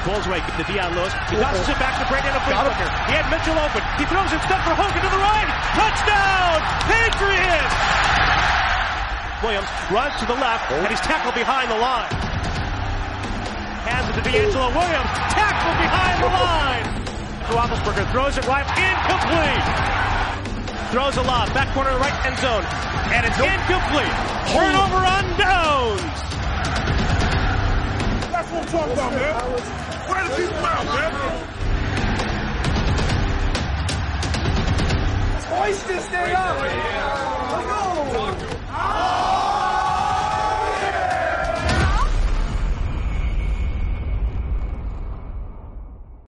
Pulls away to Dion Lewis. He tosses it back to Brandon Fleetwood. He had Mitchell open. He throws instead for Hogan to the right. Touchdown! Patriots! Williams runs to the left, and he's tackled behind the line. Hands it to D'Angelo Williams. Tackled behind the line. Roethlisberger throws it right. Incomplete. Throws a lob. Back corner of the right end zone. And it's incomplete. Turnover on downs. That's what I'm talking about, man. Where the people out, man? Hoist this thing up. Let's go.